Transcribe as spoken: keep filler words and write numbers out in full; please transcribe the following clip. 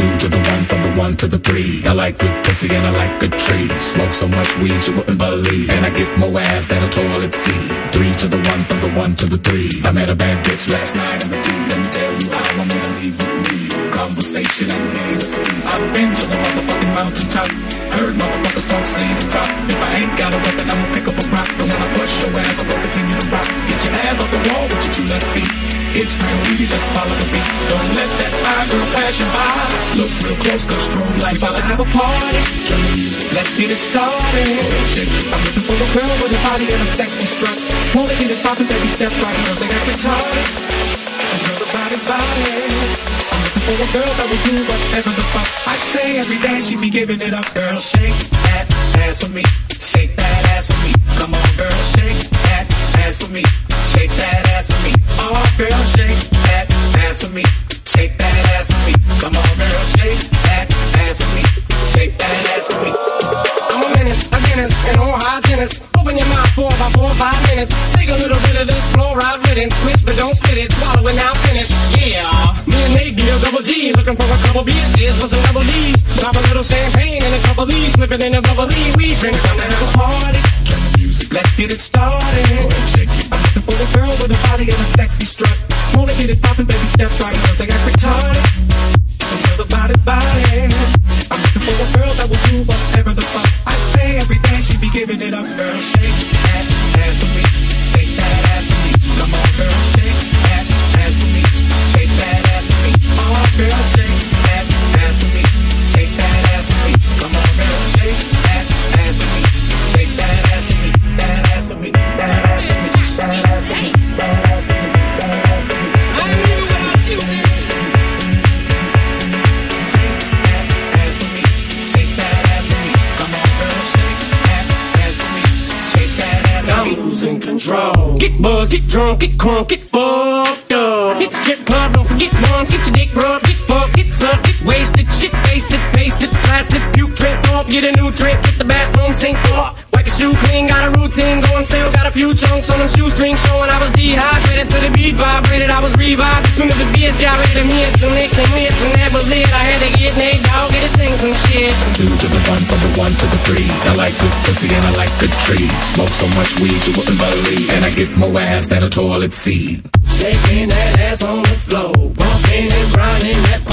two to the one, from the one to the three. I like good pussy and I like good trees. Smoke so much weed you wouldn't believe, and I get more ass than a toilet seat. Three to the one, from the one to the three. I met a bad bitch last night in the D. Let me tell you how I'm gonna leave with me. Conversation and Hennessy. I've been to the motherfucking mountaintop. Heard motherfuckers talk, see the drop. If I ain't got a weapon, I'ma pick up a rock. And when I bust your ass, I will continue to rock. Get your ass off the wall with your two left feet. It's real easy, just follow the beat. Don't let that fine girl pass you by. Look real close, cause strobe lights about to have a party. Turn the music, let's get it started. I'm looking for a girl with a body and a sexy strut. Wanna get it poppin', baby, step right. Girls, they got retarded. Some girls are body, body. I'm looking for a girl that will do whatever the fuck I say. Every day she be giving it up. Girl, shake that ass for me. Shake that ass for me. Come on, girl, shake that ass for me. Shake that ass for me. Oh, girl, shake that ass for me. Shake that ass for me. Come on, girl, shake that ass for me. Shake that ass for me. I'm a menace, a Guinness, and all hygienist. Open your mouth for about four or five minutes. Take a little bit of this floor out with it. Twist, but don't spit it. Swallow it, now finish. Yeah. Me and Nate deal double G. Looking for a couple beers with some double D's. Pop a little champagne and a couple D's. Slip it in a bubbly. We drink time to have a party. Turn the music, let's get it started. Go ahead, shake it. I'm looking for a girl with a body and a sexy strut. Wanna get it poppin', baby, step right. Girls, they got retarded. Some girls about it, body. I'm looking for a girl that will do whatever the fuck I say. Every day she be giving it up. Girl, shake that ass for me. Shake that ass for me. Come on, girl, shake that ass for me. Shake that ass for me. Oh, girl, shake that ass for me. Shake that ass for me. Come on, girl, shake that ass for me. Shake that ass for me. That ass for me. That ass for me. That ass for me. That ass for me. I ain't even without you. Shake that ass for me. Shake that ass for me. Come on, girl, shake that ass for me. Shake that ass for me. I'm losing control. Get buzzed, get drunk, get crunk, get fucked up. Hit the strip club, don't forget once. Get your dick rubbed, get fucked, get sucked, get wasted, shit wasted, pasted, plastic, puke, trip off, get a new trip, get the bathroom sink off. Wipe your shoe clean, got a routine going, still got a few chunks on them shoestrings showing I was dehydrated to the beat vibrated. I was revived as soon as this B S gyrated me into Nick and Mitch, and that was it. I had to get Nate Dogg, get to sing some shit. Two to the one, from the one to the three. I like good pussy and I like good trees. Smoke so much weed you wouldn't believe, and I get more ass than a toilet seat. Shaking that ass on the floor, bumping and grinding that